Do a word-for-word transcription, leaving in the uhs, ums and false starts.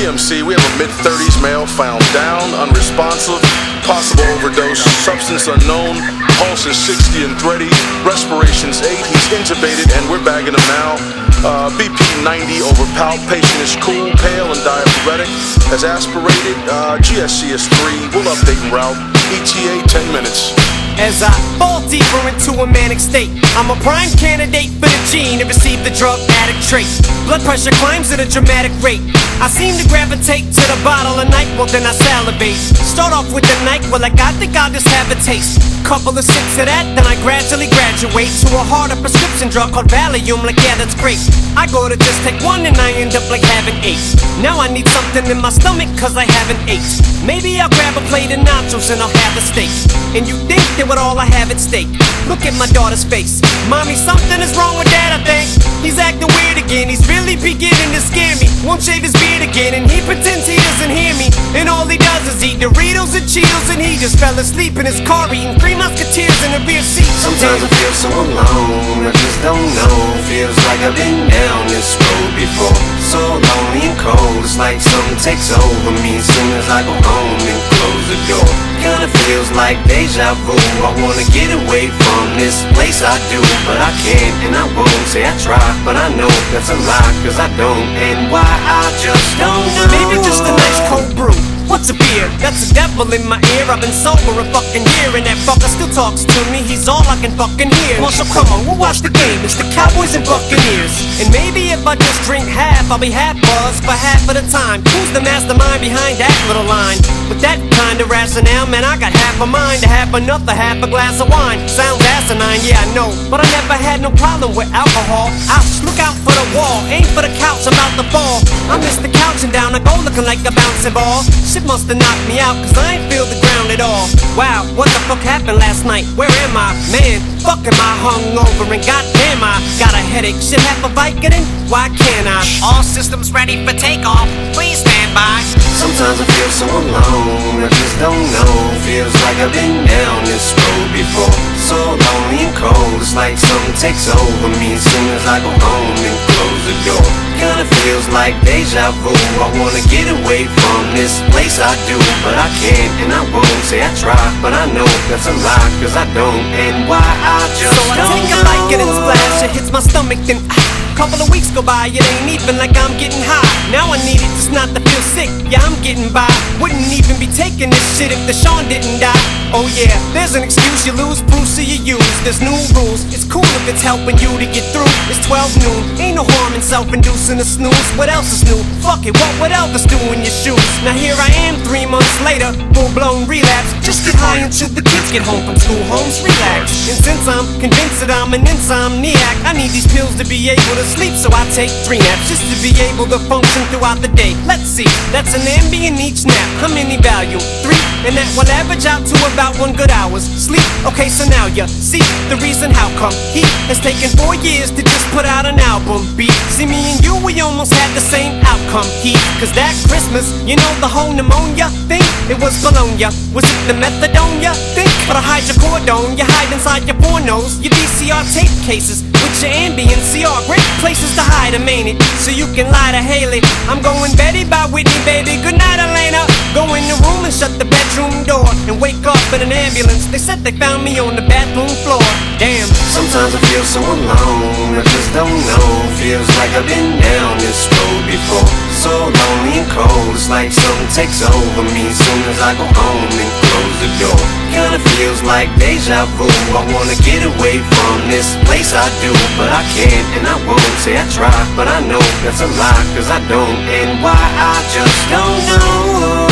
M C, we have a mid-thirties male found down, unresponsive, possible overdose, substance unknown, pulse is sixty and thready, respiration's eight, he's intubated and we're bagging him now. Uh, B P ninety over palp, patient is cool, pale and diaphoretic, has aspirated, uh, G S C is three, we'll update en route, E T A ten minutes. As I fall deeper into a manic state, I'm a prime candidate for the gene to receive the drug addict trait. Blood pressure climbs at a dramatic rate. I seem to gravitate to the bottle of NyQuil, then I salivate. Start off with the NyQuil, like I think I'll just have a taste. Couple of sips of that, then I gradually graduate to a harder prescription drug called Valium, like yeah, that's great. I go to just take one and I end up like having eight. Now I need something in my stomach cause I haven't ate. Maybe I'll grab a plate of nachos and I'll have a steak. And you think that with all I have at stake, look at my daughter's face. Mommy, something is wrong with dad, I think. He's acting weird again, he's really beginning to scare me. Won't shave his beard again and he pretends he doesn't hear me. And all he does is eat Doritos and Cheetos, and he just fell asleep in his car eating Three Musketeers in a rear seat. Sometimes I feel so alone, I just don't know. Feels like I've been down this road before. So lonely and cold, it's like something takes over me as soon as I go home and close the door. Kinda feels like deja vu, I wanna get away from this place I do, but I can't and I won't. Say I try, but I know that's a lie, cause I don't. And why I just don't know. Maybe just a nice cold brew. What's a beer? That's a devil in my ear. I've been sober a fucking year and that fucker still talks to me. He's all I can fucking hear. Well, so come on, we'll watch the game. It's the Cowboys and Buccaneers. And maybe if I just drink half, I'll be half buzzed for half of the time. Who's the mastermind behind that little line? With that kind of rationale, man, I got half a mind to have another half a glass of wine. Sounds asinine, yeah, I know, but I never had no problem with alcohol. Ouch, look out for the wall, aim for the couch, I'm about to fall. I miss the couch and down, I go looking like a bouncing ball. Shit must have knocked me out, cause I ain't feel the ground at all. Wow, what the fuck happened last night? Where am I? Man, fuck am I hungover and goddamn I got a headache. Shit, half a Vicodin? Why can't I? All systems ready for takeoff, please stand by. Sometimes I feel so alone, I just don't know. Feels like I've been down this road before. So lonely and cold, it's like something takes over me as soon as I go home and close the door. Kinda feels like deja vu, I wanna get away from this place I do, but I can't and I won't. Say I try, but I know that's a lie, cause I don't. And why I just So I don't take a know. Vicodin splash, it hits my stomach, then ah, couple of weeks go by, it ain't even like I'm getting high. Now I need it just not to feel sick, yeah I'm getting by. Wouldn't even be taking this shit if the Sean didn't die. Oh yeah, there's an excuse, you lose proof so you use. There's new rules, it's cool if it's helping you to get through. It's twelve noon, ain't no harm in self-inducing a snooze. What else is new? Fuck it, what would Elvis do in your shoes? Now here I am three months later, full-blown relapse. Just get high until the kids get home from school, homes relax. And since I'm convinced that I'm an insomniac, I need these pills to be able to sleep, so I take three naps just to be able to function throughout the day. Let's see, that's an Ambien each nap. How many value? Three, and that will average out to about one good hour's sleep. Okay, so now you see the reason how come he has taken four years to just put out an album. Beat, see me and you, we almost had the same outcome. He, cause that Christmas, you know the whole pneumonia thing, it was Bologna. Was it the methadone you think? Or the hydrocodone you hide inside your pornos, your V C R tape cases with your Ambien C R. Great places to hide them, ain't it? So you can lie to Haley. I'm going Betty by Whitney, baby. Good night, Elena. Go in the room and shut the bedroom door and wake up in an ambulance. They said they found me on the bathroom floor. Damn. Sometimes I feel so alone, I just don't know. Feels like I've been down this road before. So lonely and cold, it's like something takes over me as soon as I go home and close the door. Kinda feels like deja vu, I wanna get away from this place I do, but I can't and I won't. Say I try, but I know that's a lie, cause I don't. And why I just don't know.